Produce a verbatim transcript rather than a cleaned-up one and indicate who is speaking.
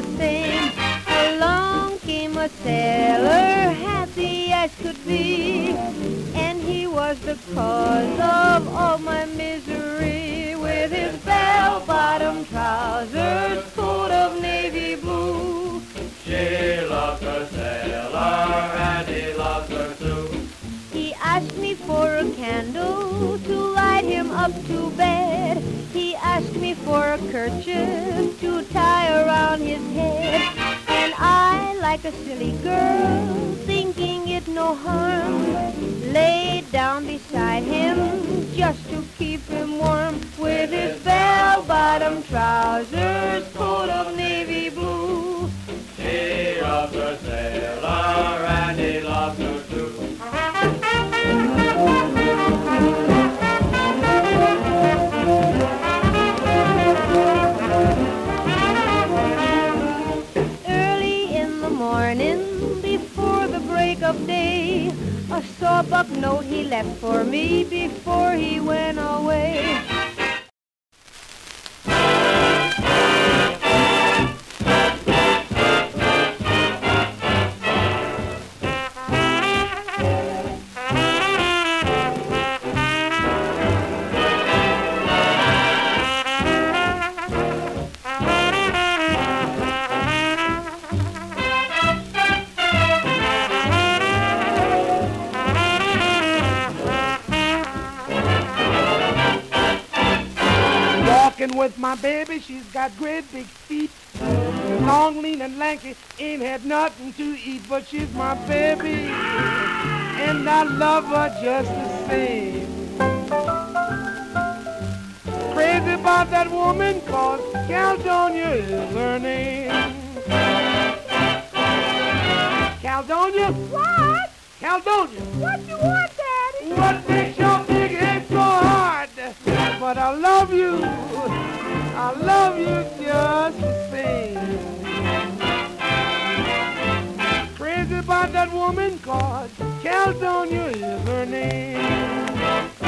Speaker 1: the same. Along came a sailor, happy as could be, and he was the cause of all my misery. With his bell-bottom trousers, coat of navy blue,
Speaker 2: she loves her sailor and he loves her too.
Speaker 1: he asked me for a candle to light him up to bed. He asked me for a kerchief to tie around his head. And I, like a silly girl, thinking it no harm, laid down beside him just to keep him warm. With his bell-bottom trousers, coat of navy blue,
Speaker 2: she loves her sailor and he loves her too.
Speaker 1: Early in the morning, before the break of day, a sawbuck note he left for me before he went away.
Speaker 3: With my baby, she's got great big feet, long, lean, and lanky, ain't had nothing to eat, but she's my baby, and I love her just the same. Crazy about that woman, cause Caledonia is her name. Caledonia?
Speaker 1: What?
Speaker 3: Caledonia.
Speaker 1: What you want, Daddy?
Speaker 3: What makes your big head so hard? But I love you, I love you just the same. Crazy about that woman, cause Caledonia is her name.